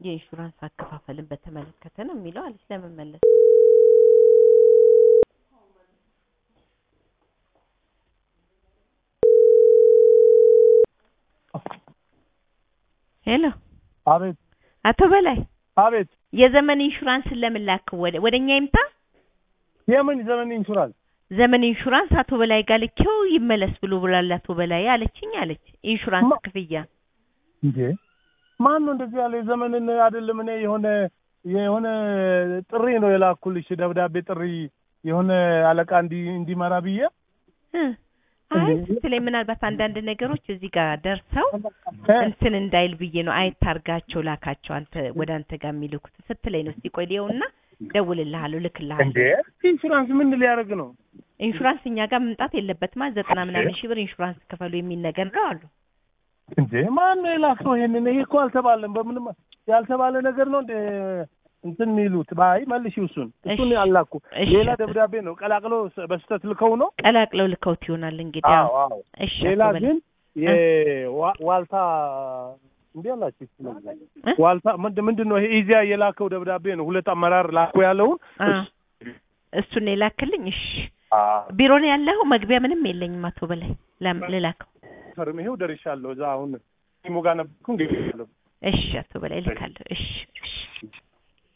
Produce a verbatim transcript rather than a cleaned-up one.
የኢንሹራንስ አከፋፈልን በተመለከተ ነው የሚለው አለች ለምን መለስ ሄሎ አቤት አቶ በላይ አቤት የዘመን ኢንሹራንስ ለምን ላክ ወደ ወደኛ ይምጣ የምን ዘመን ኢንሹራንስ ዘመን ኢንሹራንስ አቶ በላይ ጋር ልኬው ይመለስ ብሎ ብሏል አቶ በላይ አለችኝ አለች ኢንሹራንስ ክፍያ እንዴ ማን ነው እንደዚህ ያለ ዘመንን አይደለም እኔ የሆነ የሆነ ጥሪ ነው የላኩልሽ ደብዳቤ ጥሪ የሆነ አለቃ እንዲ እንዲመራ ብዬ አይ ስለዚህ ምናልባት አንዳንድ ነገሮች እዚህ ጋር ደርሰው እንትን እንዳይል ብዬ ነው አይታርጋቸው ላካቸው አንተ ወደ አንተ ጋር የሚልኩት ስትለኝ ነው ሲቆይ ሊውና ደውልልሃለሁ ልክልሃለሁ እንዴ ኢንሹራንስ ምን ሊያደርግ ነው ኢንሹራንስ እኛ ጋር መምጣት የለበትም ዘጠና ምናምን ሺህ ብር ኢንሹራንስ ከፈሉ የሚል ነገር ነው አሉ እንዴ ማን ነው የላከው ይሄንን ይሄ እኮ አልተባለም በምንም ያልተባለ ነገር ነው እንዴ እንትን ሚሉት ባይ መልሺው እሱን እሱን ያላኩ ሌላ ደብዳቤ ነው ቀላቅሎ በስተት ልከው ነው ቀላቅለው ልከውት ይሆናል እንግዲህ አዎ አዎ እሺ ሌላ ግን የዋልታ እንዴ ያላችሁ ዋልታ ምንድነው ይሄ ኢዚያ የላከው ደብዳቤ ነው ሁለት አመራር ላኩ ያለው እሱን የላክልኝ እሺ ቢሮ ነው ያለው መግቢያ ምንም የለኝም አቶ በላይ ለላከው ፈርም ይሄው ደርሻለሁ እዛ አሁን ሞጋ ነበርኩ እንግዲህ እሺ አቶ በላይ ልካለሁ እሺ እሺ